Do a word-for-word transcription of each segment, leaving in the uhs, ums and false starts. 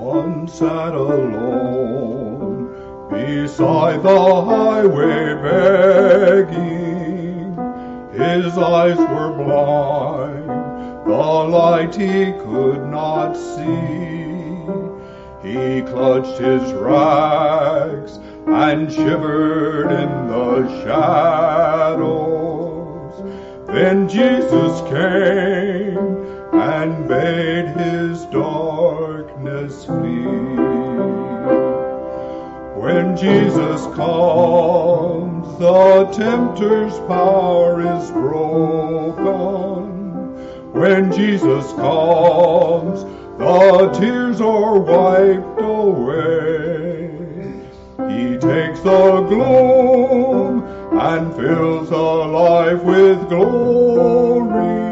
One sat alone beside the highway begging. His eyes were blind, the light he could not see. He clutched his rags and shivered in the shadows. Then Jesus came and bade his darkness flee. When Jesus comes, the tempter's power is broken. When Jesus comes, the tears are wiped away. He takes the gloom and fills the life with glory.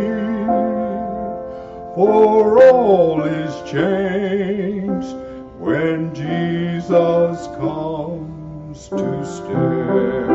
For all is changed when Jesus comes to stay.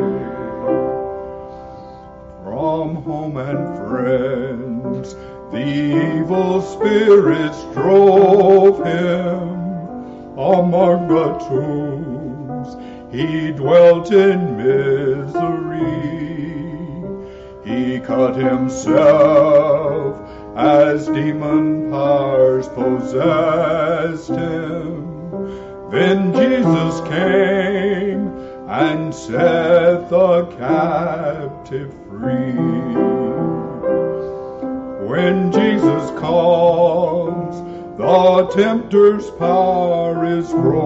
From home and friends, the evil spirits drove him. Among the tombs, he dwelt in misery. He cut himself as demon powers possessed him. Then Jesus came and set the captive free. When Jesus comes, the tempter's power is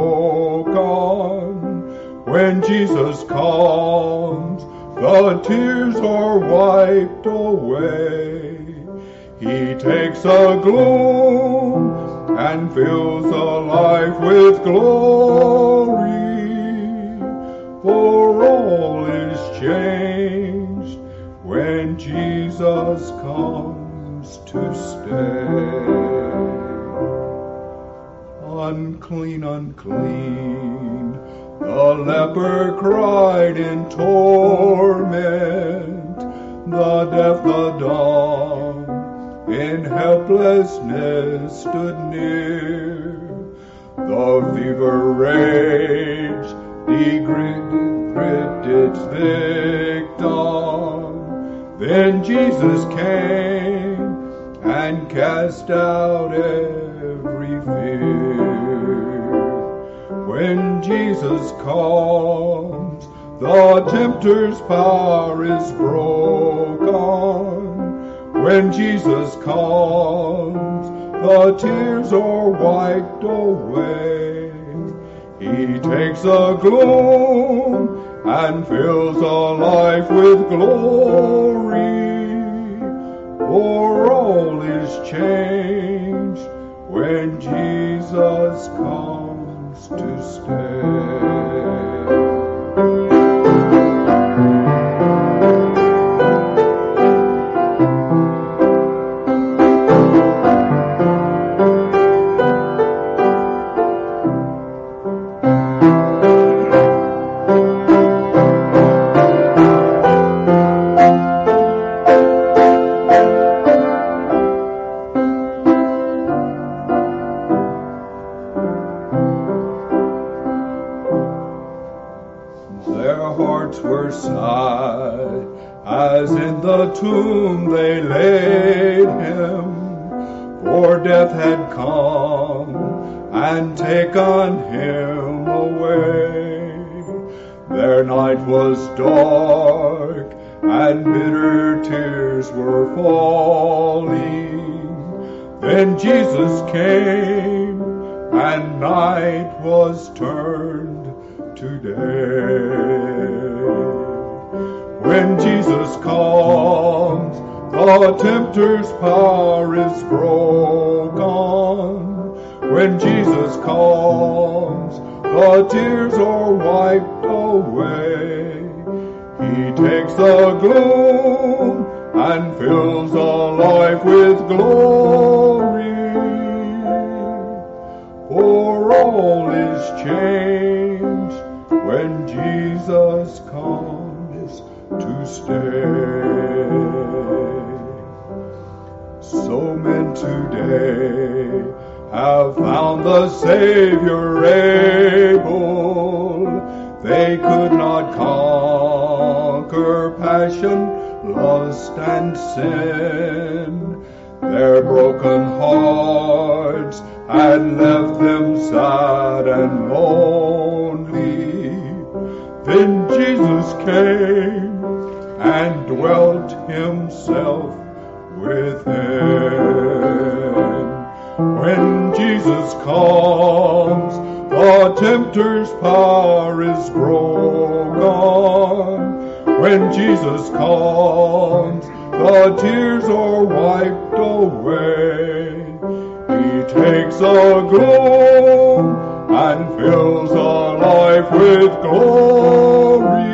broken. When Jesus comes, the tears are wiped away. He takes the gloom and fills the life with glory. For all is changed when Jesus comes to stay. Unclean, unclean, the leper cried in torment. The deaf, the dumb, in helplessness stood near. The fever raged, degraded its victim. Then Jesus came and cast out every fear. When Jesus comes, the tempter's power is broken. When Jesus comes, the tears are wiped away. He takes the gloom and fills the life with glory. For all is changed when Jesus comes to stay. Tomb they laid him, for death had come and taken him away. Their night was dark and bitter tears were falling. Then Jesus came and night was turned to day. When Jesus comes, the tempter's power is broken. When Jesus comes, the tears are wiped away. He takes the gloom and fills the life with glory. For all is changed when Jesus comes to stay. So men today have found the Savior able. They could not conquer passion, lust, and sin. Their broken hearts had left them sad and lonely. Then Jesus came and dwelt himself within. When Jesus comes, the tempter's power is broken. When Jesus comes, the tears are wiped away. He takes a gloom and fills a life with glory.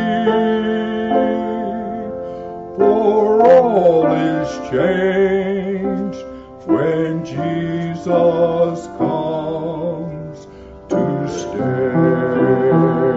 For all is changed when Jesus comes to stay.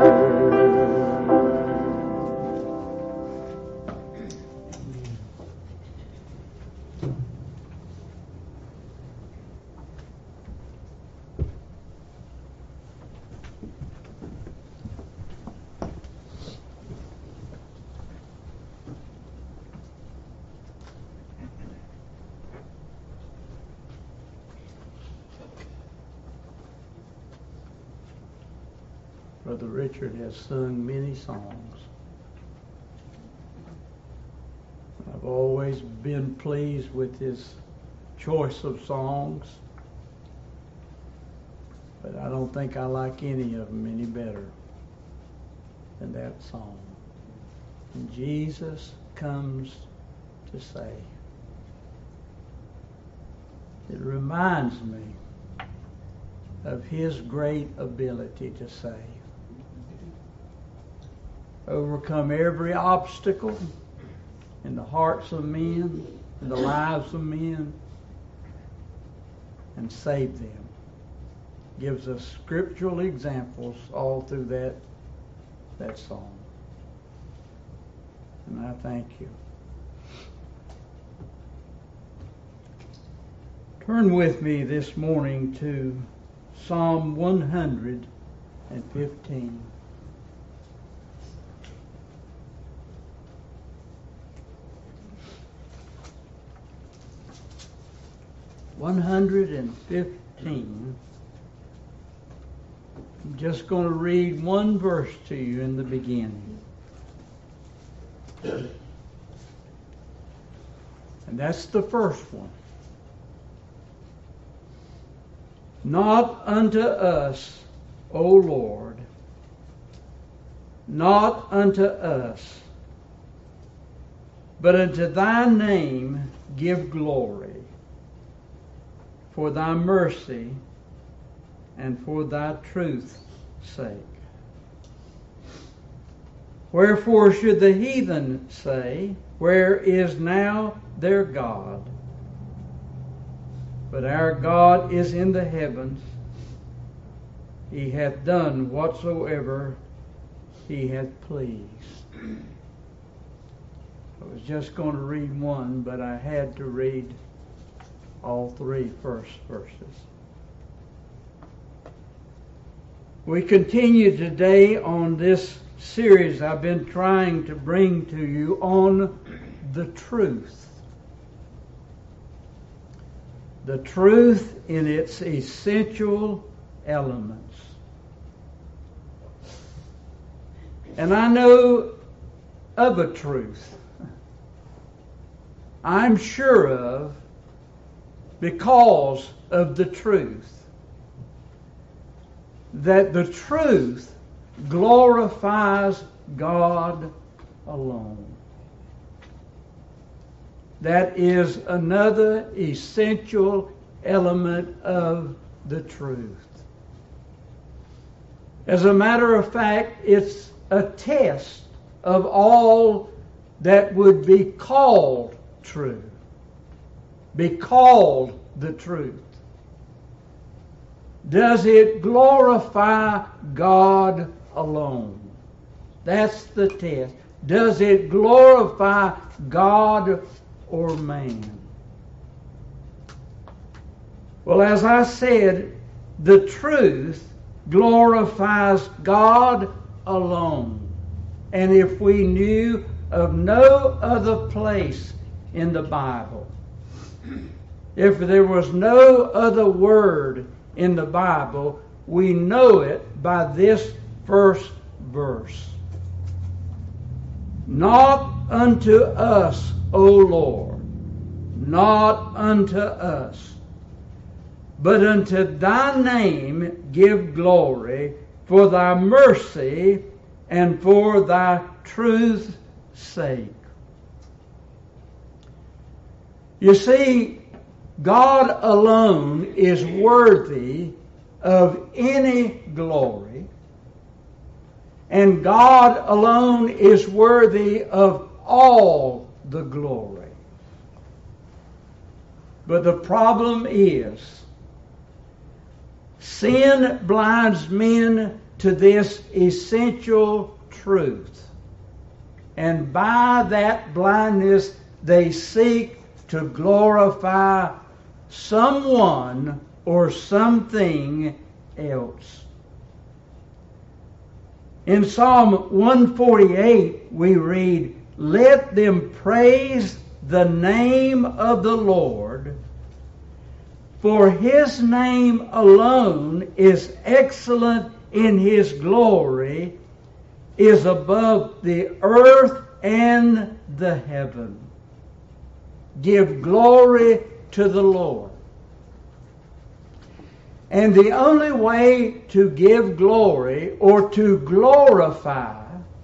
Brother Richard has sung many songs. I've always been pleased with his choice of songs, but I don't think I like any of them any better than that song. And Jesus comes to save. It reminds me of his great ability to save. Overcome every obstacle in the hearts of men, in the lives of men, and save them. Gives us scriptural examples all through that, that song. And I thank you. Turn with me this morning to Psalm one hundred fifteen. one hundred fifteen. I'm just going to read one verse to you in the beginning. And that's the first one. Not unto us, O Lord, not unto us, but unto thy name give glory, for thy mercy and for thy truth's sake. Wherefore should the heathen say, where is now their God? But our God is in the heavens. He hath done whatsoever he hath pleased. I was just going to read one, but I had to read all three first verses. We continue today on this series I've been trying to bring to you on the truth. The truth in its essential elements. And I know of a truth I'm sure of because of the truth. That the truth glorifies God alone. That is another essential element of the truth. As a matter of fact, it's a test of all that would be called true. Be called the truth. Does it glorify God alone? That's the test. Does it glorify God or man? Well, as I said, the truth glorifies God alone. And if we knew of no other place in the Bible, if there was no other word in the Bible, we know it by this first verse. Not unto us, O Lord, not unto us, but unto thy name give glory, for thy mercy and for thy truth's sake. You see, God alone is worthy of any glory, and God alone is worthy of all the glory. But the problem is, sin blinds men to this essential truth. And by that blindness, they seek to glorify someone or something else. In Psalm one forty-eight, we read, "Let them praise the name of the Lord, for his name alone is excellent in his glory, is above the earth and the heaven." Give glory to the Lord. And the only way to give glory or to glorify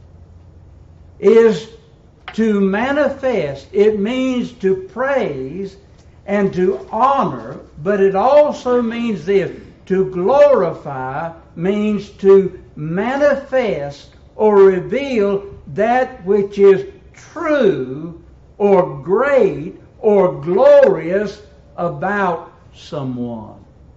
is to manifest. It means to praise and to honor, but it also means this. To glorify means to manifest or reveal that which is true or great or glorious about someone.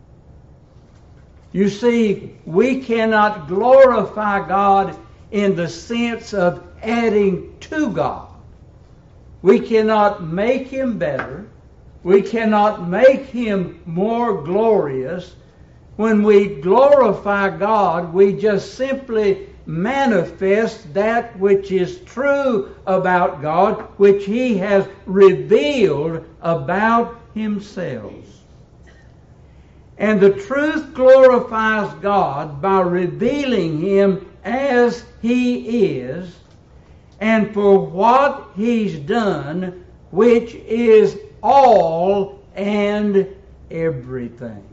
You see, we cannot glorify God in the sense of adding to God. We cannot make him better. We cannot make him more glorious. When we glorify God, we just simply manifest that which is true about God, which he has revealed about himself. And the truth glorifies God by revealing him as he is and for what he's done, which is all and everything.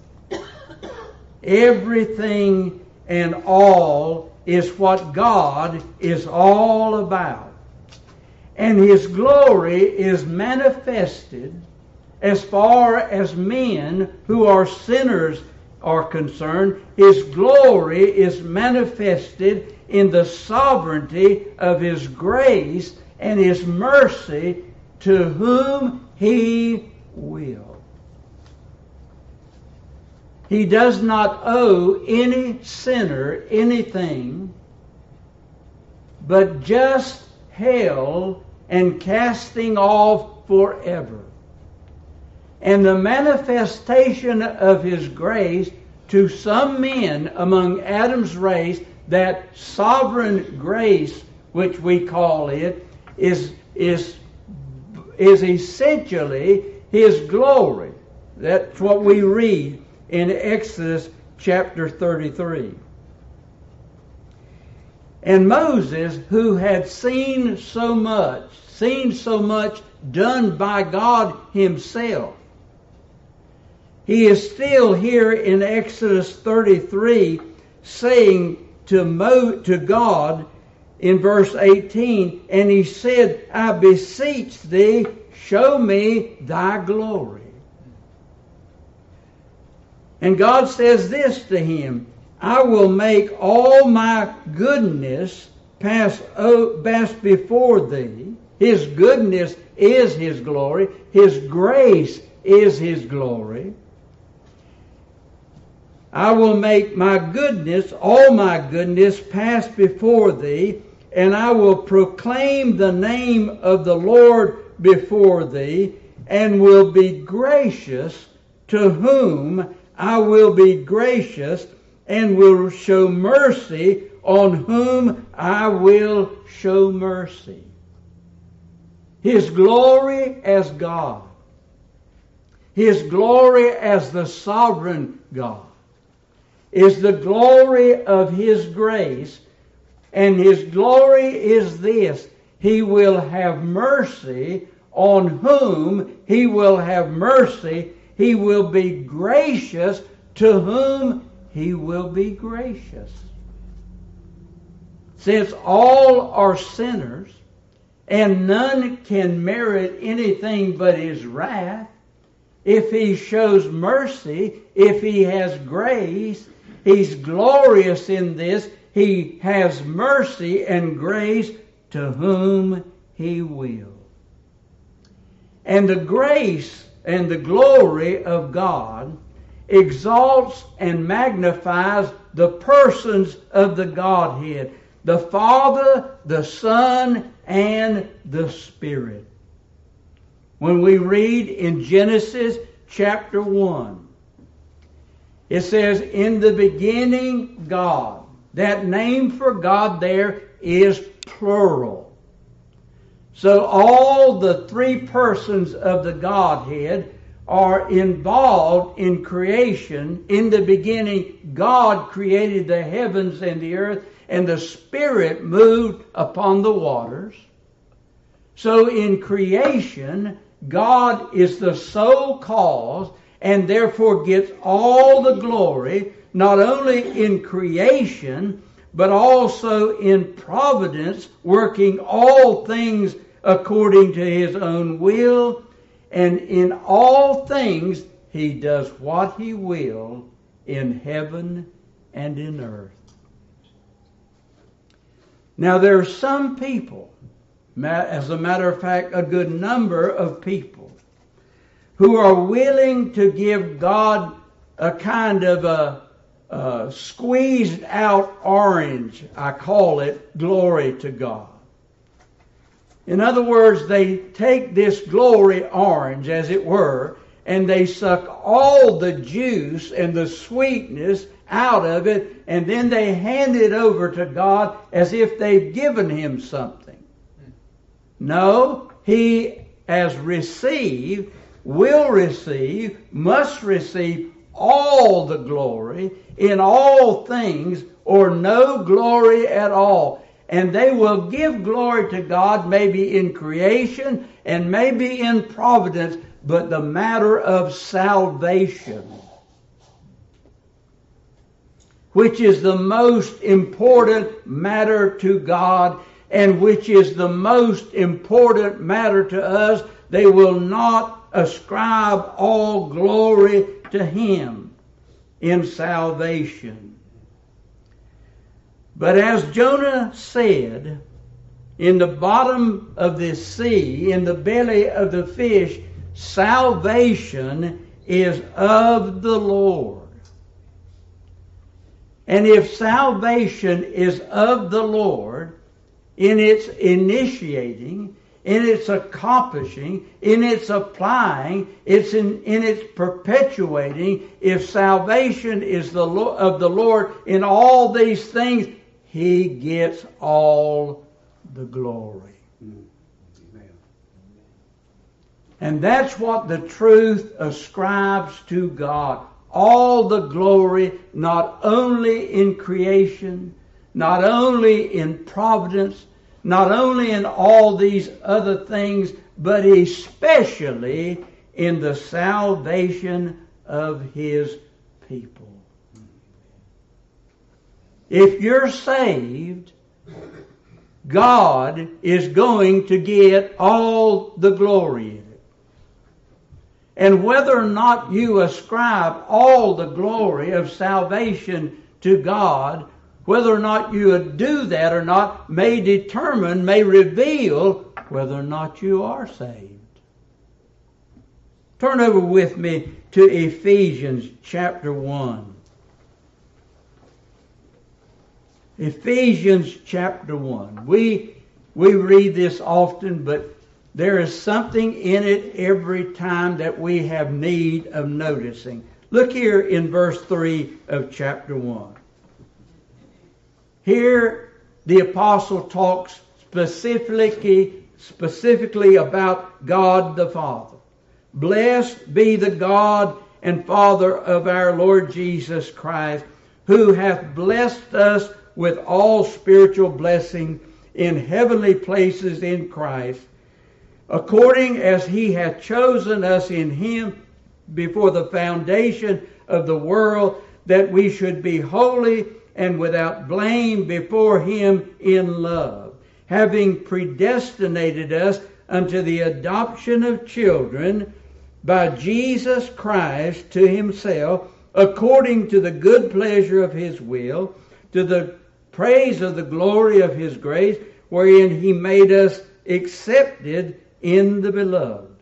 Everything and all is what God is all about. And his glory is manifested as far as men who are sinners are concerned. His glory is manifested in the sovereignty of his grace and his mercy to whom he will. He does not owe any sinner anything but just hell and casting off forever. And the manifestation of his grace to some men among Adam's race, that sovereign grace, which we call it, is, is, is essentially his glory. That's what we read in Exodus chapter thirty-three. And Moses, who had seen so much, seen so much done by God himself, he is still here in Exodus thirty-three saying to Mo, to God in verse eighteen, and he said, "I beseech thee, show me thy glory." And God says this to him, "I will make all my goodness pass, oh, pass before thee." His goodness is his glory. His grace is his glory. "I will make my goodness, all my goodness, pass before thee, and I will proclaim the name of the Lord before thee, and will be gracious to whom I will be gracious, and will show mercy on whom I will show mercy. His glory as God. His glory as the sovereign God is the glory of His grace, and His glory is this: He will have mercy on whom He will have mercy. He will be gracious to whom He will be gracious. Since all are sinners, and none can merit anything but His wrath, if He shows mercy, if He has grace, He's glorious in this. He has mercy and grace to whom He will. And the grace and the glory of God exalts and magnifies the persons of the Godhead, the Father, the Son, and the Spirit. When we read in Genesis chapter one, it says, in the beginning, God. That name for God there is plural. So all the three persons of the Godhead are involved in creation. In the beginning, God created the heavens and the earth, and the Spirit moved upon the waters. So in creation, God is the sole cause, and therefore gets all the glory, not only in creation, but also in providence, working all things according to His own will. And in all things, He does what He will in heaven and in earth. Now there are some people, as a matter of fact, a good number of people, who are willing to give God a kind of a, a squeezed out orange, I call it, glory to God. In other words, they take this glory orange, as it were, and they suck all the juice and the sweetness out of it, and then they hand it over to God as if they've given Him something. No, He has received, will receive, must receive all the glory in all things, or no glory at all. And they will give glory to God maybe in creation and maybe in providence, but the matter of salvation, which is the most important matter to God and which is the most important matter to us, they will not ascribe all glory to Him in salvation. But as Jonah said, in the bottom of this sea, in the belly of the fish, salvation is of the Lord. And if salvation is of the Lord, in its initiating, in its accomplishing, in its applying, it's in, in its perpetuating, if salvation is the of the Lord in all these things, He gets all the glory. Amen. And that's what the truth ascribes to God. All the glory, not only in creation, not only in providence, not only in all these other things, but especially in the salvation of His people. If you're saved, God is going to get all the glory in it. And whether or not you ascribe all the glory of salvation to God, whether or not you do that or not, may determine, may reveal whether or not you are saved. Turn over with me to Ephesians chapter one. Ephesians chapter one. We, we read this often, but there is something in it every time that we have need of noticing. Look here in verse three of chapter one. Here the apostle talks specifically, specifically about God the Father. Blessed be the God and Father of our Lord Jesus Christ, who hath blessed us with all spiritual blessing in heavenly places in Christ, according as he hath chosen us in him before the foundation of the world, that we should be holy and without blame before him in love, having predestinated us unto the adoption of children by Jesus Christ to himself, according to the good pleasure of his will, to the praise of the glory of his grace, wherein he made us accepted in the beloved,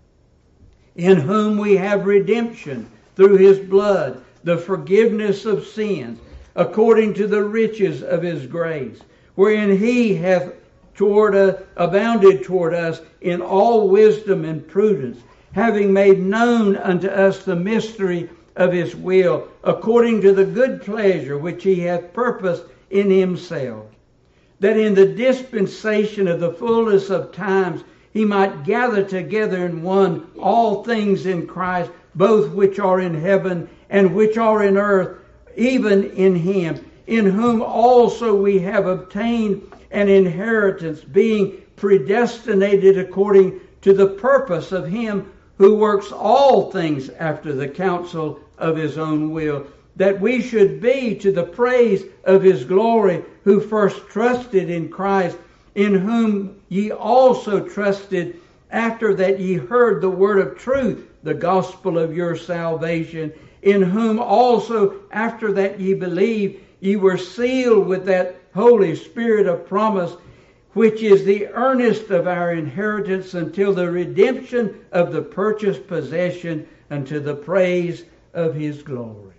in whom we have redemption through his blood, the forgiveness of sins, according to the riches of his grace, wherein he hath toward us, abounded toward us in all wisdom and prudence, having made known unto us the mystery of his will, according to the good pleasure which he hath purposed in himself, that in the dispensation of the fullness of times he might gather together in one all things in Christ, both which are in heaven and which are in earth, even in him, in whom also we have obtained an inheritance, being predestinated according to the purpose of him who works all things after the counsel of his own will, that we should be to the praise of his glory, who first trusted in Christ, in whom ye also trusted, after that ye heard the word of truth, the gospel of your salvation, in whom also after that ye believed, ye were sealed with that Holy Spirit of promise, which is the earnest of our inheritance until the redemption of the purchased possession, unto the praise of his glory.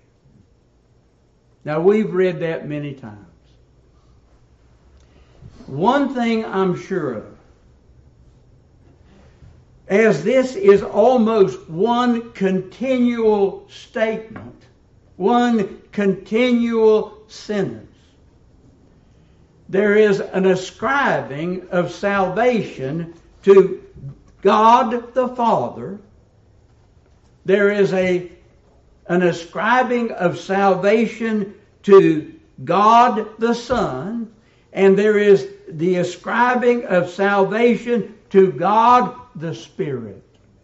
Now, we've read that many times. One thing I'm sure of, as this is almost one continual statement, one continual sentence, there is an ascribing of salvation to God the Father. There is a an ascribing of salvation to God the Son, and there is the ascribing of salvation to God the Spirit.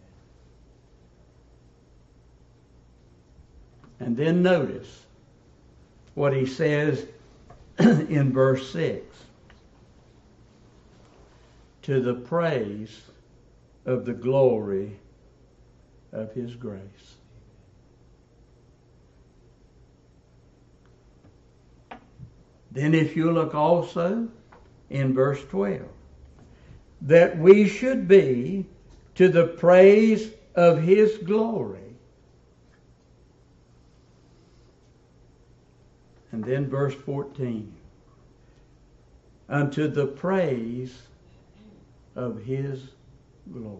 And then notice what he says in verse six. To the praise of the glory of his grace. Then if you look also in verse twelve, that we should be to the praise of his glory. And then verse fourteen, unto the praise of his glory.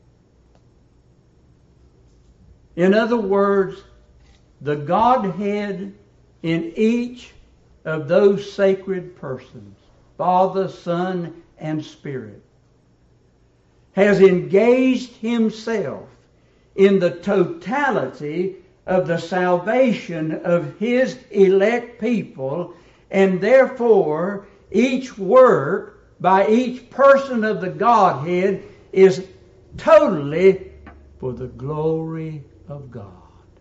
In other words, the Godhead in each of those sacred persons, Father, Son, and Spirit, has engaged himself in the totality of the salvation of his elect people, and therefore each work by each person of the Godhead is totally for the glory of God,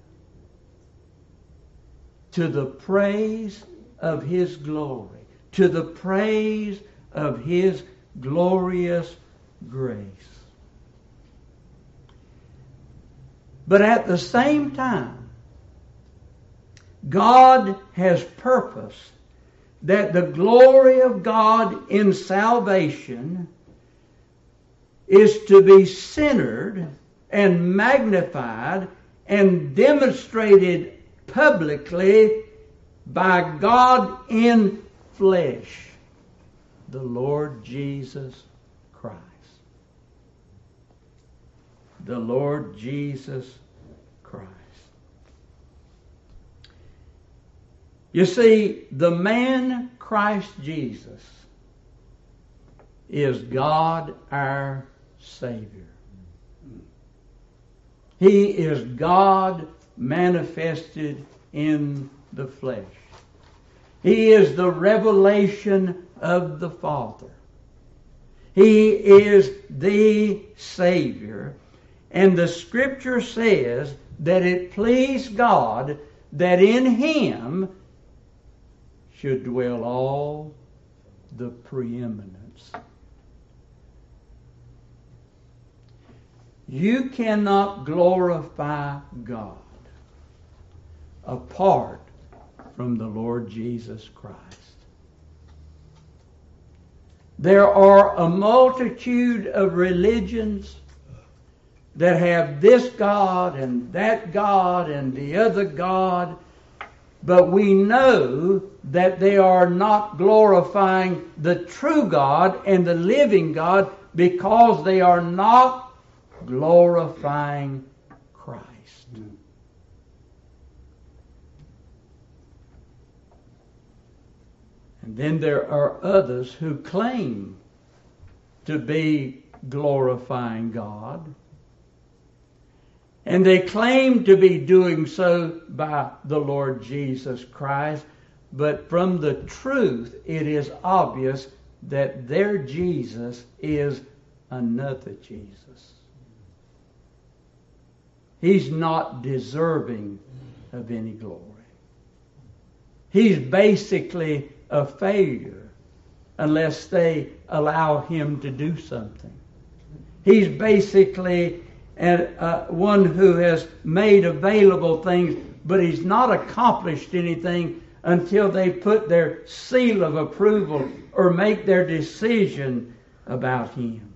to the praise of his glory, to the praise of his glorious grace. But at the same time, God has purposed that the glory of God in salvation is to be centered and magnified and demonstrated publicly by God in flesh, the Lord Jesus Christ. the Lord Jesus Christ. You see, the man Christ Jesus is God our Savior. He is God manifested in the flesh. He is the revelation of the Father. He is the Savior. And the Scripture says that it pleased God that in Him should dwell all the preeminence. You cannot glorify God apart from the Lord Jesus Christ. There are a multitude of religions that have this God and that God and the other God, but we know that they are not glorifying the true God and the living God because they are not glorifying Christ. And then there are others who claim to be glorifying God. And they claim to be doing so by the Lord Jesus Christ. But from the truth, it is obvious that their Jesus is another Jesus. He's not deserving of any glory. He's basically a failure unless they allow him to do something. He's basically an, uh, one who has made available things, but he's not accomplished anything until they put their seal of approval or make their decision about him.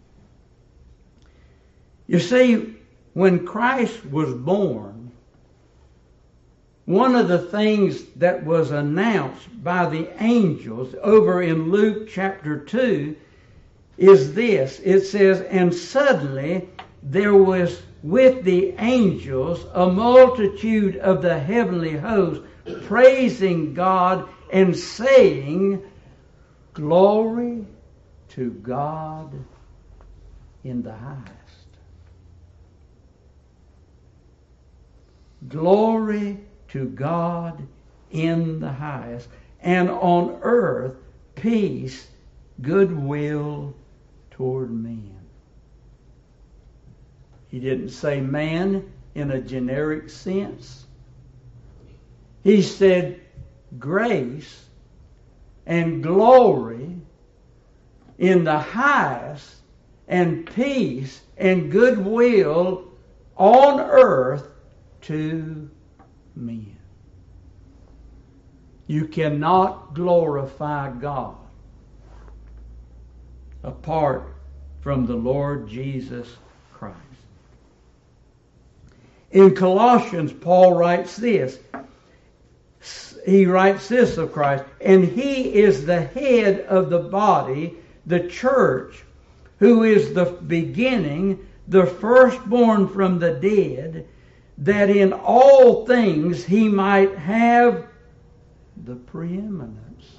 You see, when Christ was born, one of the things that was announced by the angels over in Luke chapter two is this. It says, "And suddenly there was with the angels a multitude of the heavenly host, praising God and saying, Glory to God in the highest." Glory to God in the highest, and on earth peace, goodwill toward men. He didn't say man in a generic sense. He said grace and glory in the highest, and peace and goodwill on earth to men. You cannot glorify God apart from the Lord Jesus Christ. In Colossians, Paul writes this. He writes this of Christ, "And he is the head of the body, the church, who is the beginning, the firstborn from the dead, that in all things he might have the preeminence."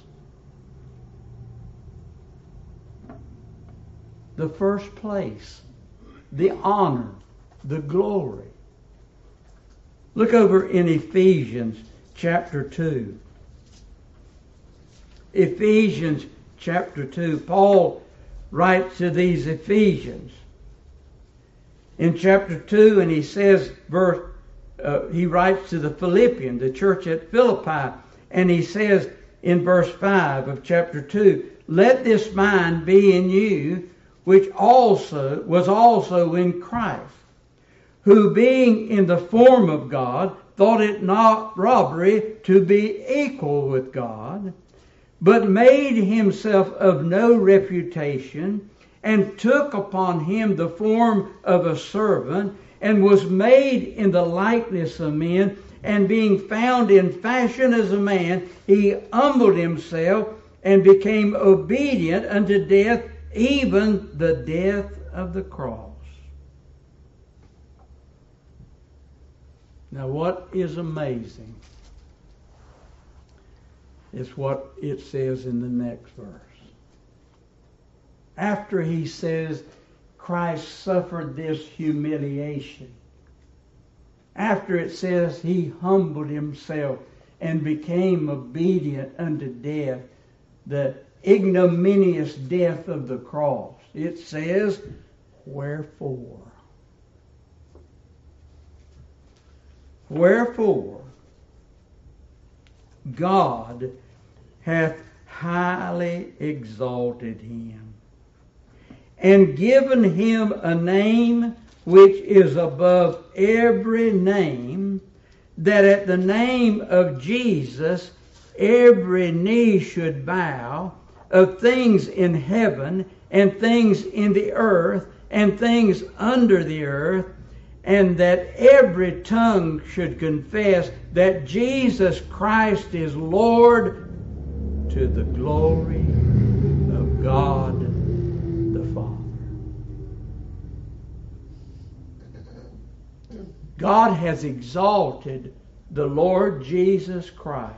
The first place, the honor, the glory. Look over in Ephesians chapter two. Ephesians chapter two. Paul writes to these Ephesians in chapter two, and he says, verse, uh, he writes to the Philippians, the church at Philippi, and he says in verse five of chapter two, "Let this mind be in you, which also was also in Christ, who being in the form of God, thought it not robbery to be equal with God, but made himself of no reputation, and took upon him the form of a servant, and was made in the likeness of men, and being found in fashion as a man, he humbled himself, and became obedient unto death, even the death of the cross." Now, what is amazing is what it says in the next verse. After he says Christ suffered this humiliation, after it says he humbled himself and became obedient unto death, the ignominious death of the cross, it says, wherefore? Wherefore, God hath highly exalted him, and given him a name which is above every name, that at the name of Jesus every knee should bow, of things in heaven, and things in the earth, and things under the earth, and that every tongue should confess that Jesus Christ is Lord, to the glory of God the Father. God has exalted the Lord Jesus Christ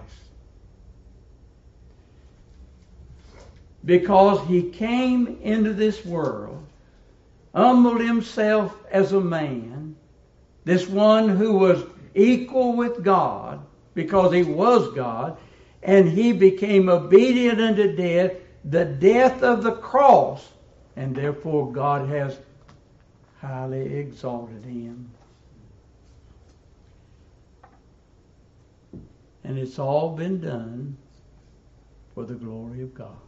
because he came into this world, humbled himself as a man, this one who was equal with God because he was God, and he became obedient unto death, the death of the cross, and therefore God has highly exalted him. And it's all been done for the glory of God.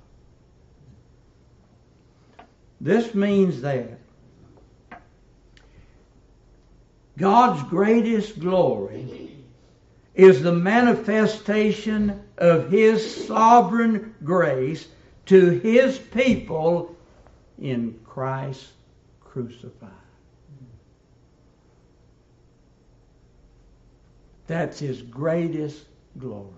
This means that God's greatest glory is the manifestation of his sovereign grace to his people in Christ crucified. That's his greatest glory.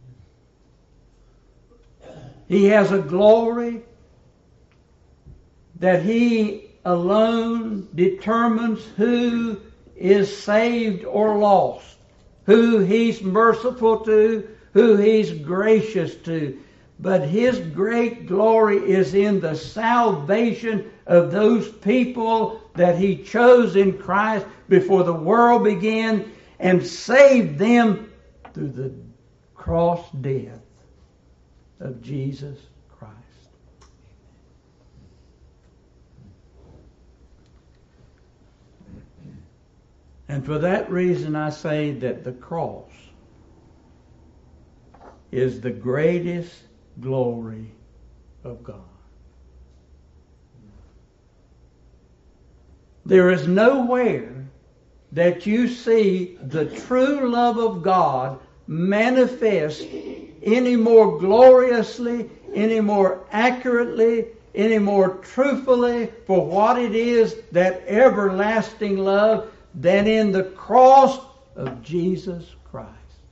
He has a glory that he alone determines who is saved or lost, who he's merciful to, who he's gracious to. But his great glory is in the salvation of those people that he chose in Christ before the world began, and saved them through the cross death of Jesus Christ. And for that reason I say that the cross is the greatest glory of God. There is nowhere that you see the true love of God manifest any more gloriously, any more accurately, any more truthfully for what it is, that everlasting love, than in the cross of Jesus Christ.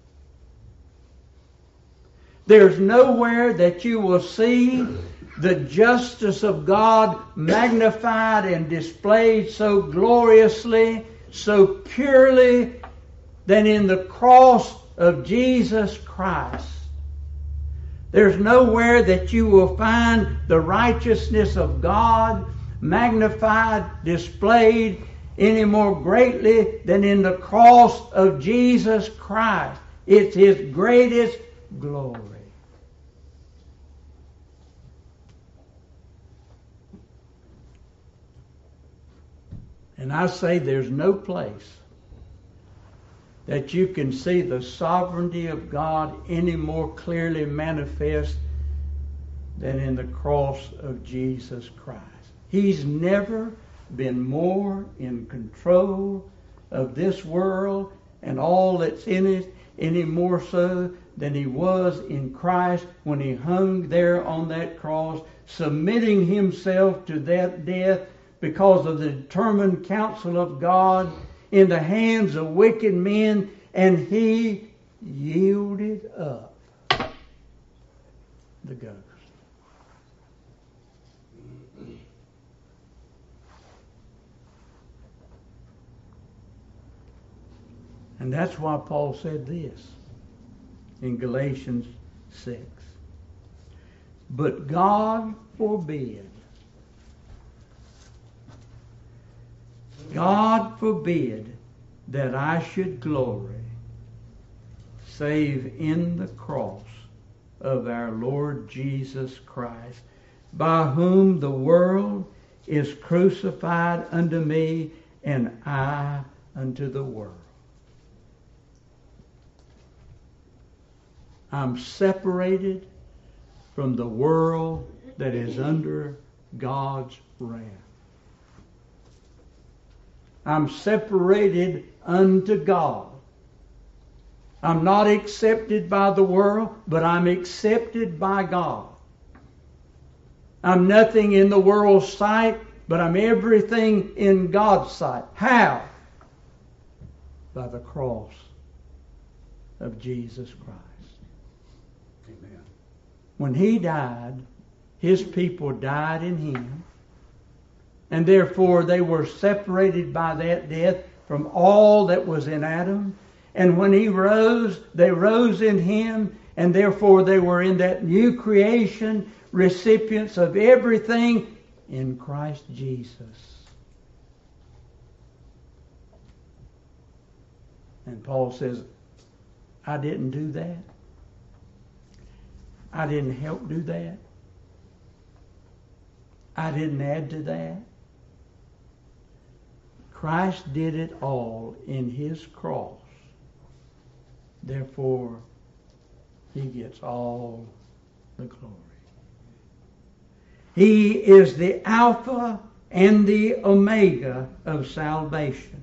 There's nowhere that you will see the justice of God magnified and displayed so gloriously, so purely, than in the cross of Jesus Christ. There's nowhere that you will find the righteousness of God magnified, displayed any more greatly than in the cross of Jesus Christ. It's his greatest glory. And I say there's no place that you can see the sovereignty of God any more clearly manifest than in the cross of Jesus Christ. He's never been more in control of this world and all that's in it, any more so than he was in Christ when he hung there on that cross, submitting himself to that death because of the determined counsel of God in the hands of wicked men, and he yielded up the ghost. And that's why Paul said this in Galatians six. But God forbid, God forbid that I should glory save in the cross of our Lord Jesus Christ, by whom the world is crucified unto me, and I unto the world. I'm separated from the world that is under God's wrath. I'm separated unto God. I'm not accepted by the world, but I'm accepted by God. I'm nothing in the world's sight, but I'm everything in God's sight. How? By the cross of Jesus Christ. Amen. When He died, His people died in Him, and therefore they were separated by that death from all that was in Adam. And when He rose, they rose in Him, and therefore they were in that new creation, recipients of everything in Christ Jesus. And Paul says, I didn't do that. I didn't help do that. I didn't add to that. Christ did it all in His cross. Therefore, He gets all the glory. He is the Alpha and the Omega of salvation.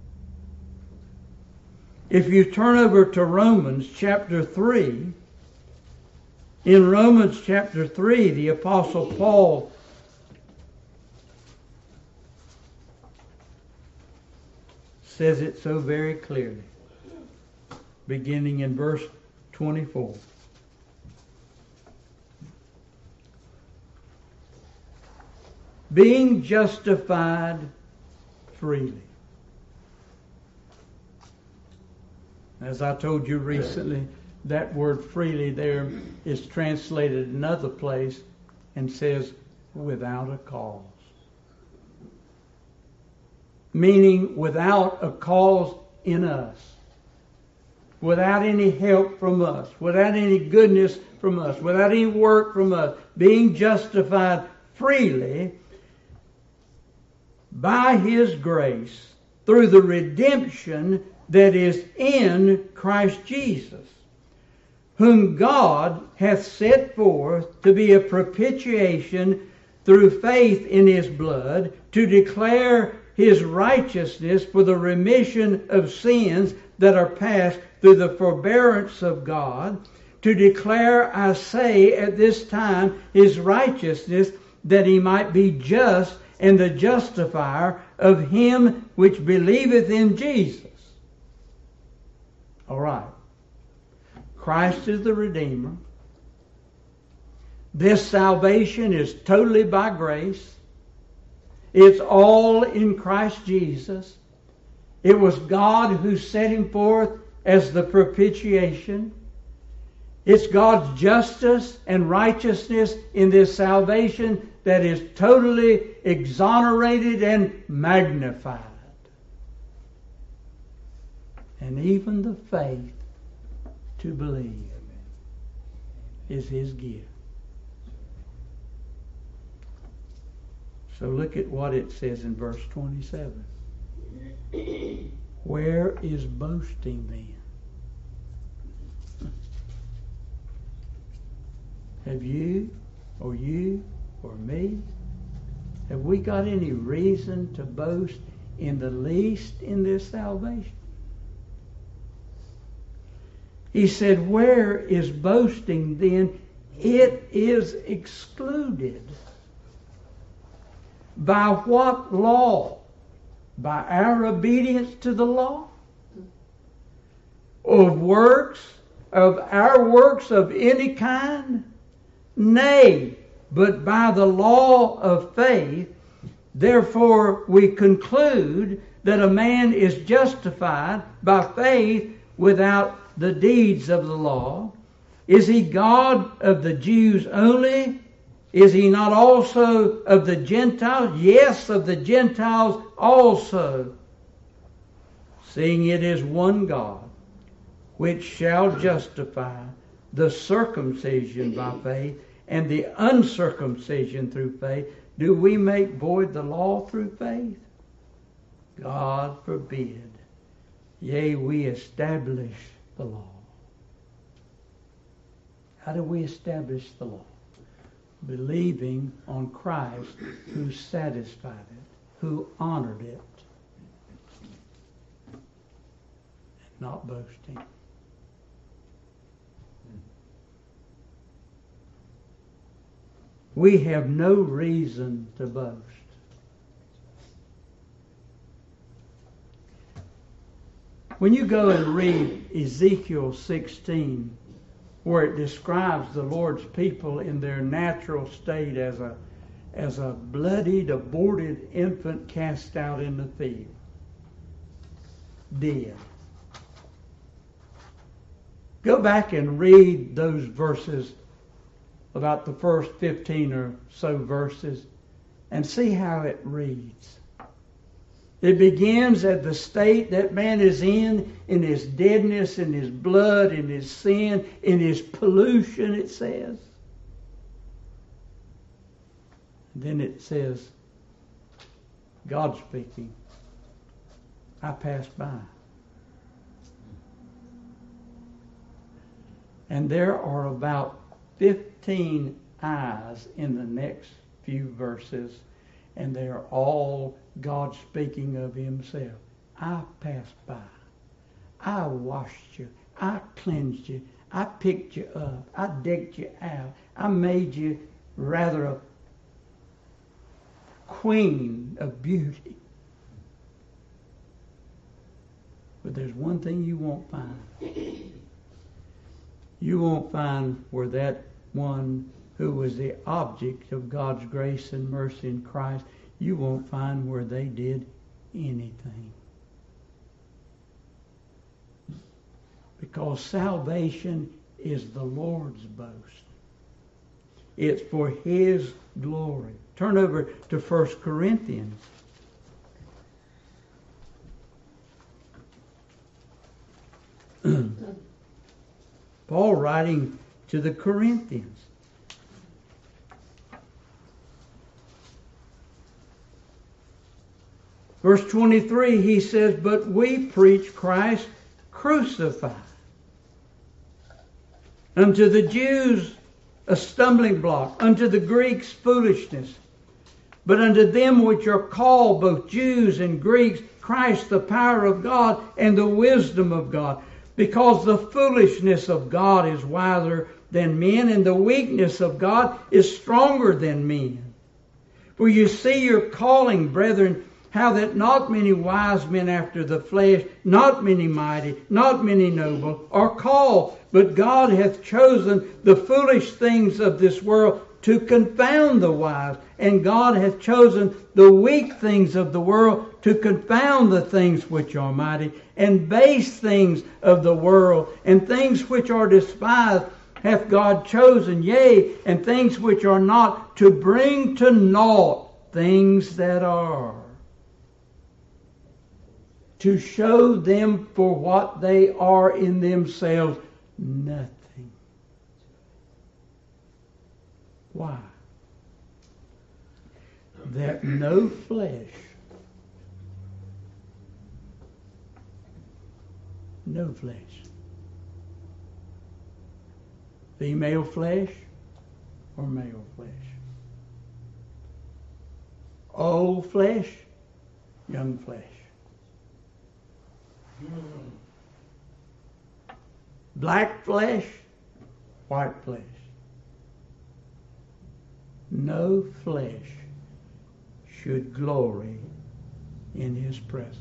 If you turn over to Romans chapter three, in Romans chapter three, the Apostle Paul says it so very clearly, beginning in verse twenty-four. Being justified freely. As I told you recently, that word freely there is translated another place and says without a cause. Meaning without a cause in us. Without any help from us. Without any goodness from us. Without any work from us. Being justified freely by His grace through the redemption that is in Christ Jesus, whom God hath set forth to be a propitiation through faith in His blood, to declare His righteousness for the remission of sins that are past through the forbearance of God, to declare, I say, at this time His righteousness, that He might be just and the justifier of him which believeth in Jesus. All right. Christ is the Redeemer. This salvation is totally by grace. It's all in Christ Jesus. It was God who set Him forth as the propitiation. It's God's justice and righteousness in this salvation that is totally exonerated and magnified. And even the faith to believe is His gift. So look at what it says in verse twenty-seven. Where is boasting then? Have you, or you, or me, have we got any reason to boast in the least in this salvation? He said, where is boasting then? It is excluded. By what law? By our obedience to the law? Of works? Of our works of any kind? Nay, but by the law of faith. Therefore we conclude that a man is justified by faith without the deeds of the law? Is he God of the Jews only? Is he not also of the Gentiles? Yes, of the Gentiles also. Seeing it is one God, which shall justify the circumcision by faith and the uncircumcision through faith, do we make void the law through faith? God forbid. Yea, we establish the law. How do we establish the law? Believing on Christ who satisfied it, who honored it, and not boasting. We have no reason to boast. When you go and read Ezekiel sixteen, where it describes the Lord's people in their natural state as a as a bloodied, aborted infant cast out in the field, dead. Go back and read those verses, about the first fifteen or so verses, and see how it reads. It begins at the state that man is in, in his deadness, in his blood, in his sin, in his pollution, it says. Then it says, God speaking, I passed by. And there are about fifteen eyes in the next few verses, and they are all God speaking of himself. I passed by. I washed you. I cleansed you. I picked you up. I decked you out. I made you rather a queen of beauty. But there's one thing you won't find. You won't find where that one who was the object of God's grace and mercy in Christ, you won't find where they did anything. Because salvation is the Lord's boast. It's for His glory. Turn over to First Corinthians. Paul writing to the Corinthians. Verse twenty-three, he says, but we preach Christ crucified. Unto the Jews a stumbling block, unto the Greeks foolishness. But unto them which are called, both Jews and Greeks, Christ the power of God and the wisdom of God. Because the foolishness of God is wiser than men, and the weakness of God is stronger than men. For you see your calling, brethren, how that not many wise men after the flesh, not many mighty, not many noble, are called. But God hath chosen the foolish things of this world to confound the wise. And God hath chosen the weak things of the world to confound the things which are mighty, and base things of the world, and things which are despised hath God chosen, yea, and things which are not, to bring to naught things that are, to show them for what they are in themselves, nothing. Why? That no flesh, no flesh, female flesh or male flesh, old flesh, young flesh, black flesh, white flesh. No flesh should glory in His presence.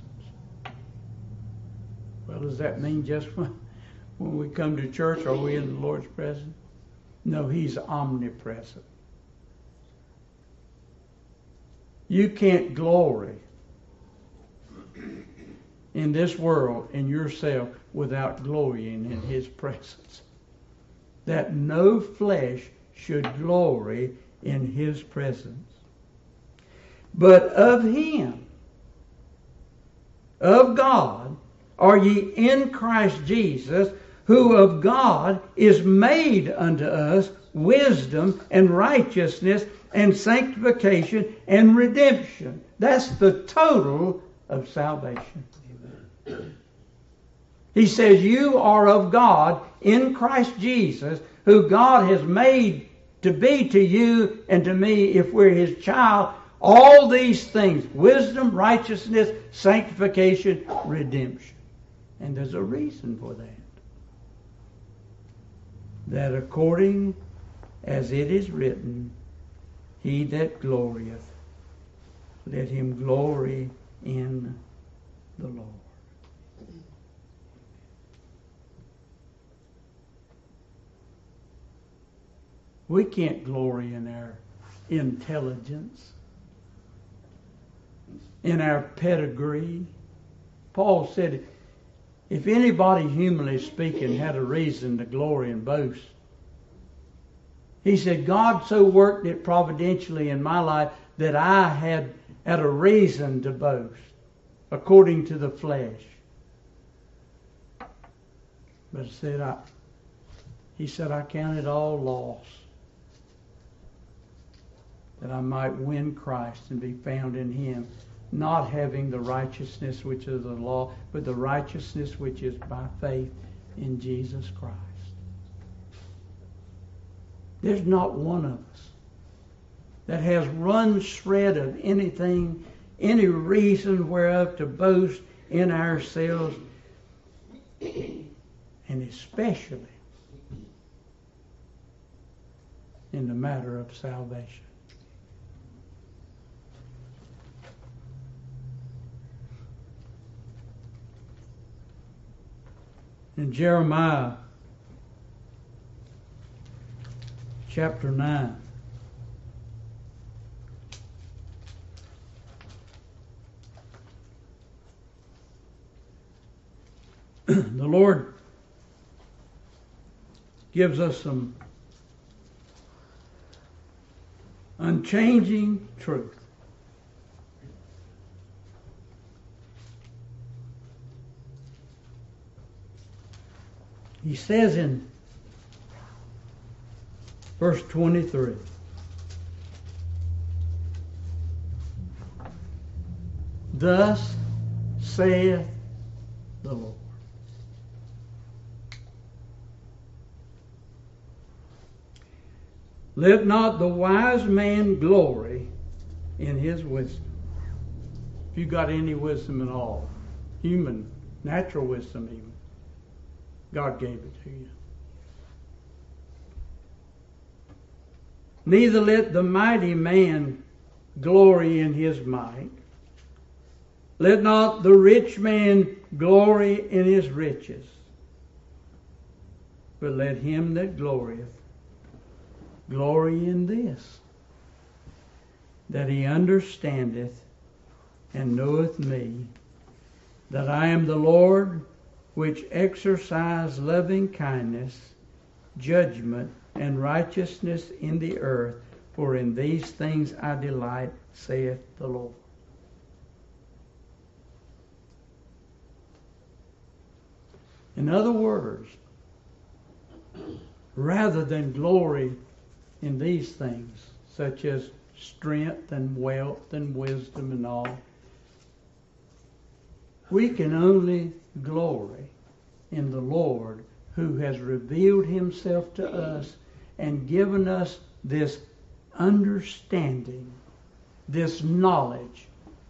Well, does that mean just when, when we come to church, are we in the Lord's presence? No, He's omnipresent. You can't glory in this world and yourself without glorying in His presence. That no flesh should glory in His presence. But of Him, of God, are ye in Christ Jesus, who of God is made unto us wisdom and righteousness and sanctification and redemption. That's the total of salvation. Amen. He says, you are of God in Christ Jesus, who God has made to be to you and to me, if we're His child, all these things: wisdom, righteousness, sanctification, redemption. And there's a reason for that. That according as it is written, he that glorieth, let him glory in the Lord. We can't glory in our intelligence, in our pedigree. Paul said, if anybody, humanly speaking, had a reason to glory and boast, he said, God so worked it providentially in my life that I had, had a reason to boast, according to the flesh. But said, I, he said, I count it all loss, that I might win Christ and be found in Him, not having the righteousness which is of the law, but the righteousness which is by faith in Jesus Christ. There's not one of us that has one shred of anything, any reason whereof to boast in ourselves, and especially in the matter of salvation. In Jeremiah chapter nine, the Lord gives us some unchanging truth. He says in verse twenty-three, thus saith the Lord. Let not the wise man glory in his wisdom. If you got any wisdom at all, human, natural wisdom even, God gave it to you. Neither let the mighty man glory in his might. Let not the rich man glory in his riches. But let him that glorieth glory in this, that he understandeth and knoweth me, that I am the Lord, which exercise loving kindness, judgment, and righteousness in the earth, for in these things I delight, saith the Lord. In other words, rather than glory in these things, such as strength and wealth and wisdom and all, we can only glory in the Lord, who has revealed Himself to us and given us this understanding, this knowledge,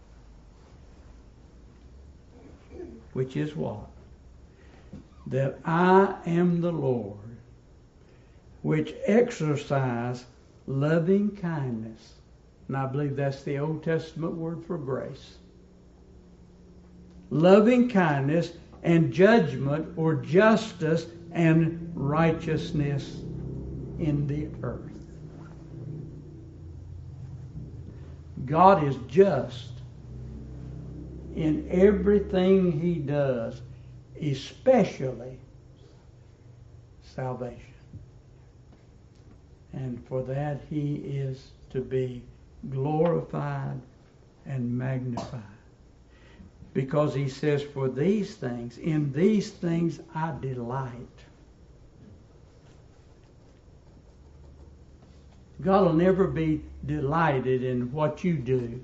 which is what? That I am the Lord, which exercise loving kindness. And I believe that's the Old Testament word for grace. Loving kindness and judgment, or justice and righteousness in the earth. God is just in everything he does, especially salvation. And for that he is to be glorified and magnified. Because he says, for these things, in these things I delight. God will never be delighted in what you do.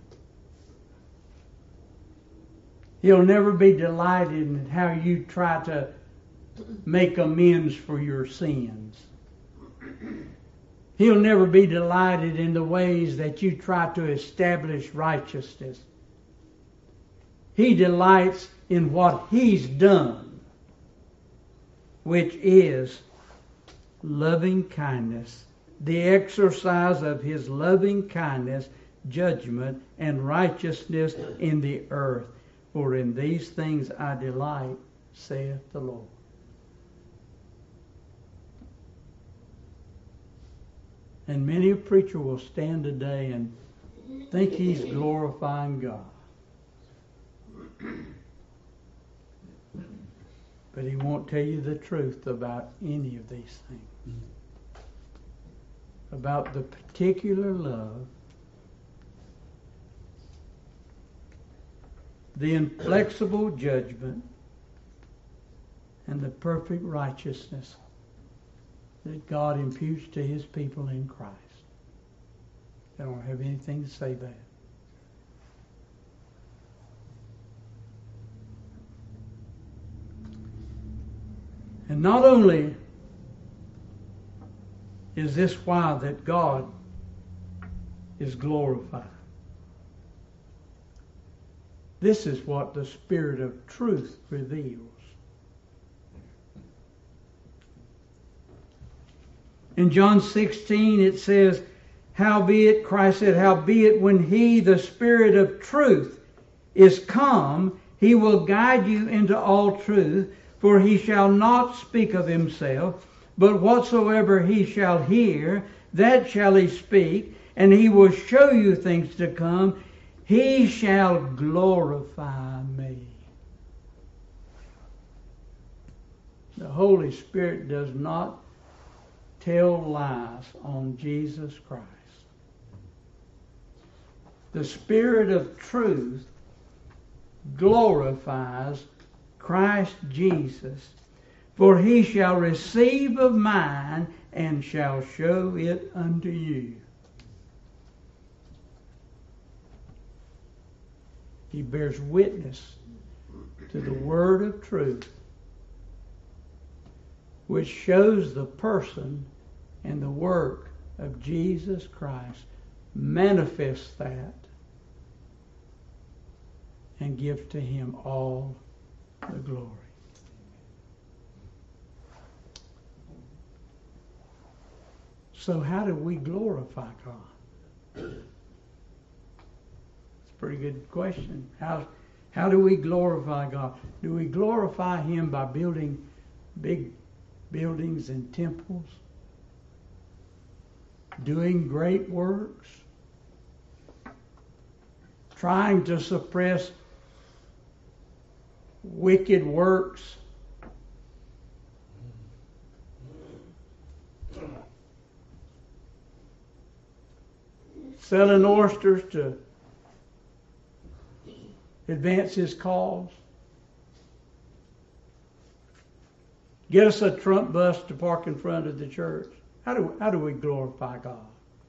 He'll never be delighted in how you try to make amends for your sins. He'll never be delighted in the ways that you try to establish righteousness. He delights in what he's done, which is loving kindness, the exercise of his loving kindness, judgment, and righteousness in the earth. For in these things I delight, saith the Lord. And many a preacher will stand today and think he's glorifying God. But he won't tell you the truth about any of these things. About the particular love, the inflexible judgment, and the perfect righteousness that God imputes to his people in Christ. I don't have anything to say that. And not only is this why that God is glorified. This is what the Spirit of truth reveals. In John sixteen it says, howbeit, Christ said, howbeit when he, the Spirit of truth, is come, he will guide you into all truth, for he shall not speak of himself, but whatsoever he shall hear, that shall he speak, and he will show you things to come. He shall glorify me. The Holy Spirit does not tell lies on Jesus Christ. The Spirit of truth glorifies Christ Jesus, for he shall receive of mine and shall show it unto you. He bears witness to the word of truth, which shows the person and the work of Jesus Christ, manifests that, and gives to him all the glory. So how do we glorify God? It's a pretty good question. How, how do we glorify God? Do we glorify him by building big buildings and temples? Doing great works? Trying to suppress wicked works? Selling oysters to advance his cause? Get us a Trump bus to park in front of the church? How do, how do we glorify God?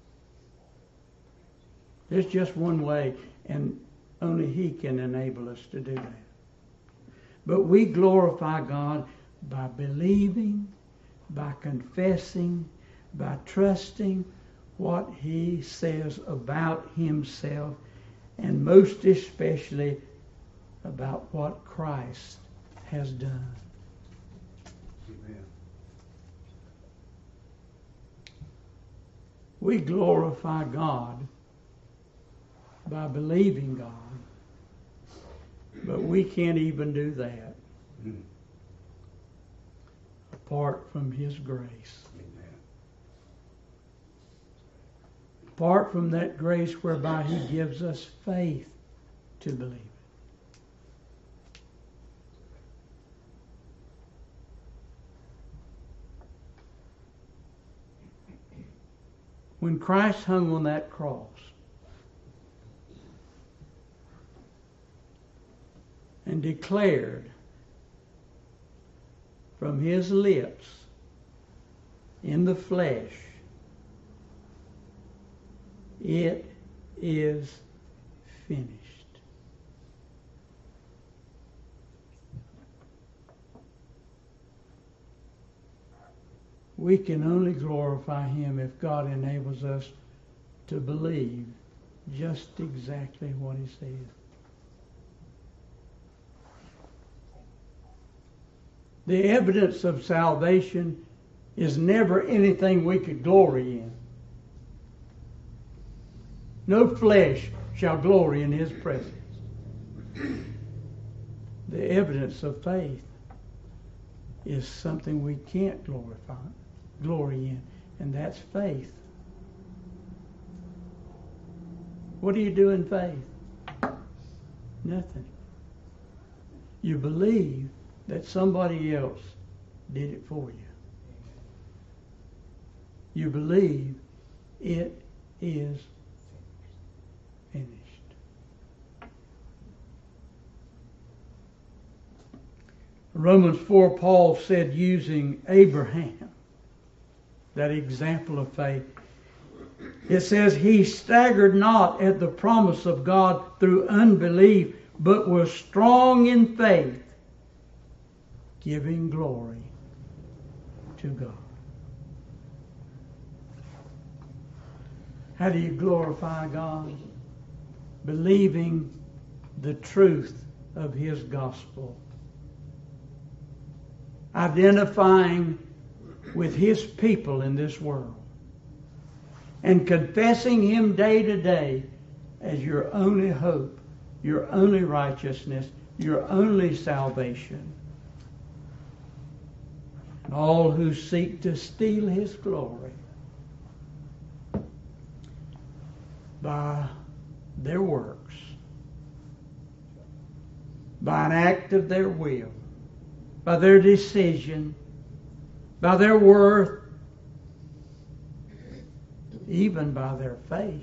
There's just one way, and only he can enable us to do that. But we glorify God by believing, by confessing, by trusting what he says about himself, and most especially about what Christ has done. Amen. We glorify God by believing God, but we can't even do that Mm. apart from his grace. Amen. Apart from that grace whereby he gives us faith to believe it. When Christ hung on that cross, and declared from his lips in the flesh, it is finished. We can only glorify him if God enables us to believe just exactly what he said. The evidence of salvation is never anything we could glory in. No flesh shall glory in his presence. The evidence of faith is something we can't glorify, glory in, and that's faith. What do you do in faith? Nothing. You believe that somebody else did it for you. You believe it is finished. Romans four, Paul said, using Abraham, that example of faith, it says, he staggered not at the promise of God through unbelief, but was strong in faith, giving glory to God. How do you glorify God? Believing the truth of his gospel. Identifying with his people in this world. And confessing him day to day as your only hope, your only righteousness, your only salvation. And all who seek to steal his glory by their works, by an act of their will, by their decision, by their worth, even by their faith.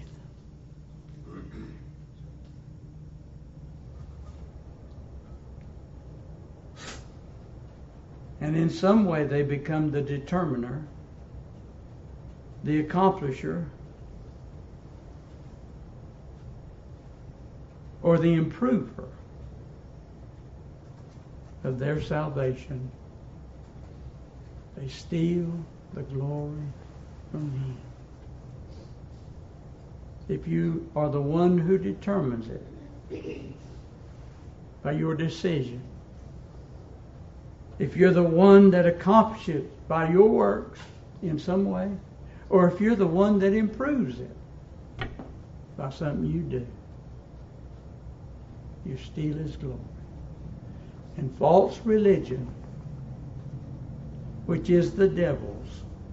And in some way they become the determiner, the accomplisher, or the improver of their salvation. They steal the glory from him. If you are the one who determines it by your decision, if you're the one that accomplishes it by your works in some way, or if you're the one that improves it by something you do, you steal his glory. And false religion, which is the devil's,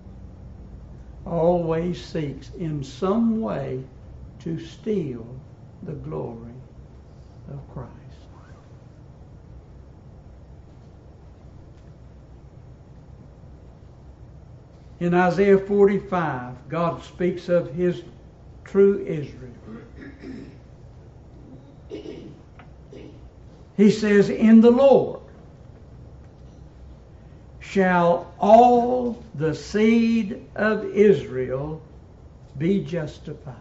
always seeks in some way to steal the glory of Christ. In Isaiah forty-five, God speaks of his true Israel. He says, in the Lord shall all the seed of Israel be justified.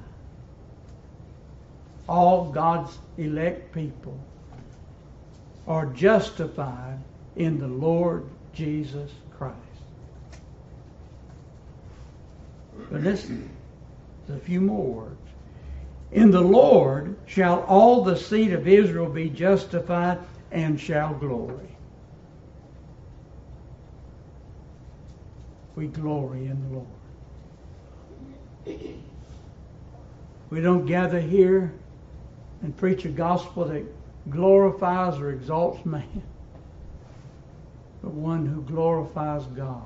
All God's elect people are justified in the Lord Jesus Christ. But listen, there's a few more words. In the Lord shall all the seed of Israel be justified and shall glory. We glory in the Lord. We don't gather here and preach a gospel that glorifies or exalts man, but one who glorifies God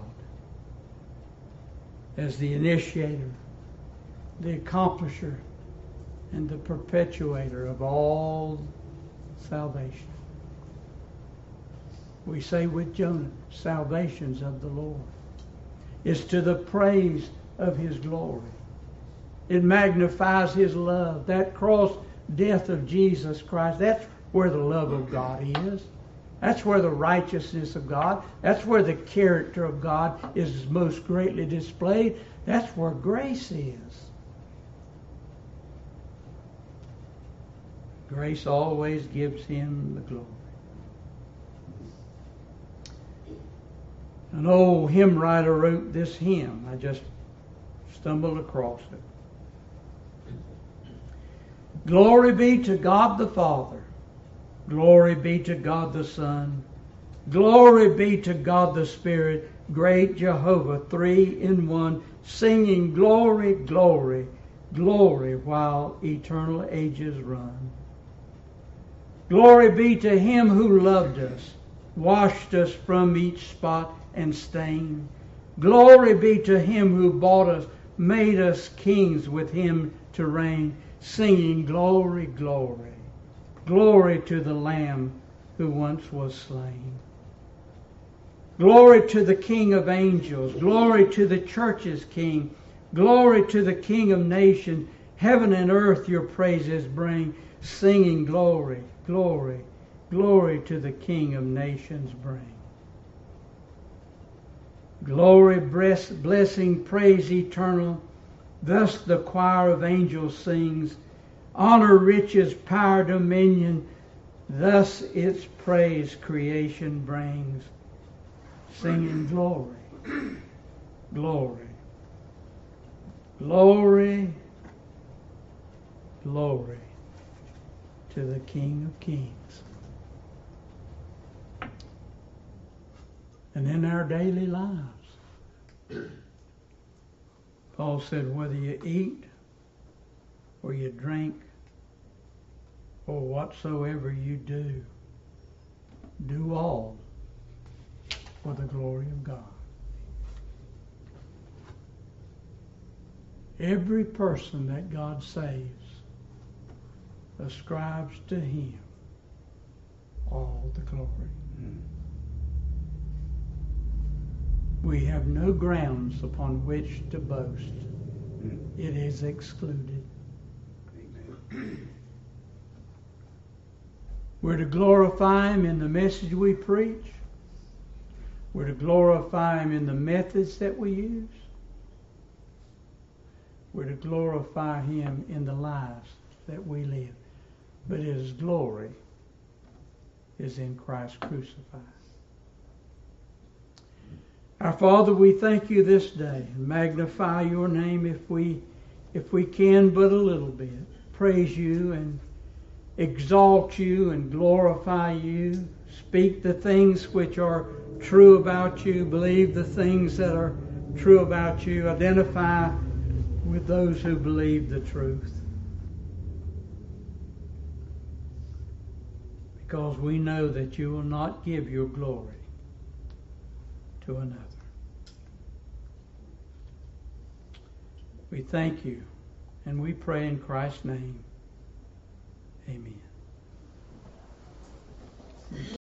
as the initiator, the accomplisher, and the perpetuator of all salvation. We say with Jonah, salvation's of the Lord. It's to the praise of his glory. It magnifies His love. That cross death of Jesus Christ, that's where the love of God is. That's where the righteousness of God, that's where the character of God is most greatly displayed. That's where grace is. Grace always gives Him the glory. An old hymn writer wrote this hymn. I just stumbled across it. Glory be to God the Father. Glory be to God the Son. Glory be to God the Spirit. Great Jehovah, three in one, singing glory, glory, glory while eternal ages run. Glory be to Him who loved us, washed us from each spot and stain. Glory be to Him who bought us, made us kings with Him to reign, singing glory, glory, glory to the Lamb who once was slain. Glory to the King of angels, glory to the church's King, glory to the King of nations. Heaven and earth your praises bring, singing glory, glory, glory to the King of nations bring. Glory, blessing, praise eternal. Thus the choir of angels sings. Honor, riches, power, dominion. Thus its praise creation brings. Singing glory, glory, glory, glory to the King of kings. And in our daily lives, Paul said, whether you eat or you drink or whatsoever you do, do all for the glory of God. Every person that God saves ascribes to Him all the glory. Mm. We have no grounds upon which to boast. Mm. It is excluded. Amen. We're to glorify Him in the message we preach. We're to glorify Him in the methods that we use. We're to glorify Him in the lives that we live. But His glory is in Christ crucified. Our Father, we thank You this day and magnify Your name if we, if we can but a little bit. Praise You and exalt You and glorify You. Speak the things which are true about You. Believe the things that are true about You. Identify with those who believe the truth. Because we know that You will not give Your glory to another. We thank You and we pray in Christ's name. Amen.